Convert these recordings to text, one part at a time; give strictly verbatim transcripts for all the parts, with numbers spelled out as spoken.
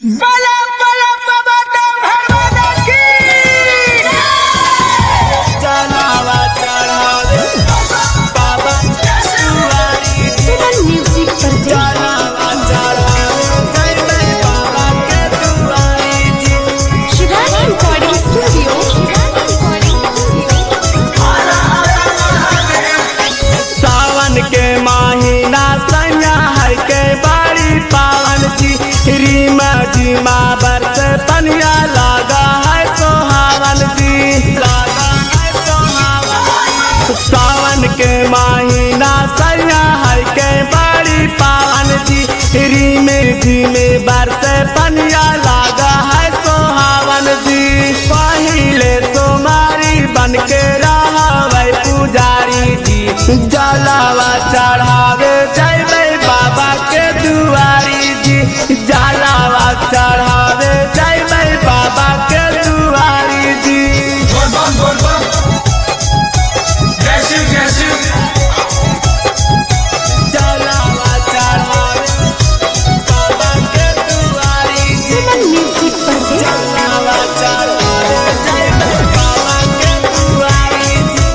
बला बला बाबा भगवान की चलावा चढ़ावे बाबा दुआरी सुमन म्यूजिक पर चलावा चढ़ावे जय जय बाबा के दुआरी जी। शिवानी रिकॉर्डिंग स्टूडियो सावन के महीना सैया है के बड़ी पावन जी। रीमा जीमा बरस पनिया लगा है सोहावन जी, लगा है सोहावन। सावन के महीना सैया है के बड़ी पावन जी। रीमे जीमे बरस पनिया लगा है सोहावन जी। पहिले सोमारी बन के रहबै पुजारी जी। जलावा चढ़ावे जय बाबा के दुआरी जी। जलावा चढ़ावे जय बाबा के दुआरी जी। बोल बम बोल बम जय शिव जय शिव जलावा चढ़ावे बाबा के दुआरी जी। सुमन म्यूजिक पर जलावा चढ़ावे जय बाबा के दुआरी जी।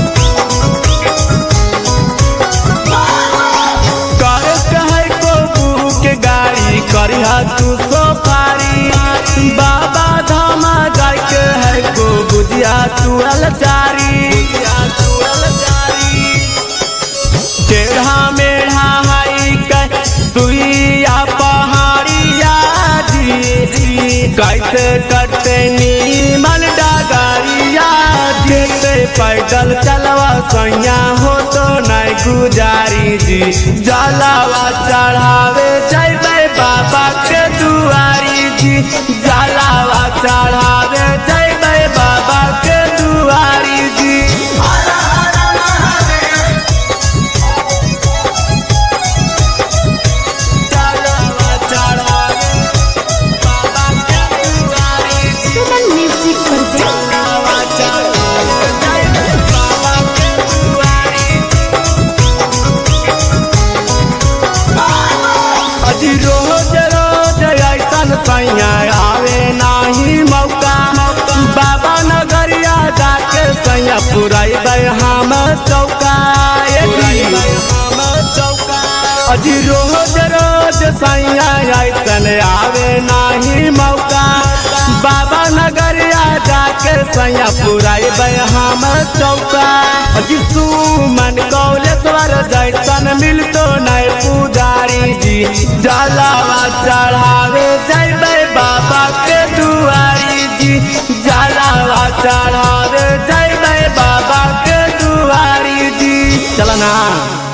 करे कहे को बू के गाड़ी करिहा तू सोफारी। बाबा धामा जाय के है को बुझिया तू अलचारी, बुझिया तू अलचारी। टेढ़ा मेढ़ा हाई के सुइया पहाड़िया जी। कैसे कटे नीमन डगरिया जेते पैदल चलवा सैया हो तो नहीं गुजारी जी। जलावा चढ़ावे जय बाबा के दुआरी जी। जलावा चढ़ावे जय बाबा के दुआरी जी। जलावा चढ़ावे बाबा के दुआरी जी। सुमन म्यूजिक पर जलावा चढ़ावे जय बाबा के दुआरी जी। अजी रोज रोज ऐसन सैया आवे नाही मौका। बाबा नगरिया जाके सैया पुराइबै हम चौका। अजी रोज रोज सैया ऐसन आवे नाही मौका। बाबा नगरिया जाके सैया पुराइबै हम चौका। अजी सुमन कौलेश्वर जैसन मिलतो नहीं पुजारी जी। जलावा चढ़ावे जय बाबा के दुआरी जी। जलावा चढ़ावे जय बाबा के दुआरी जी। चलना।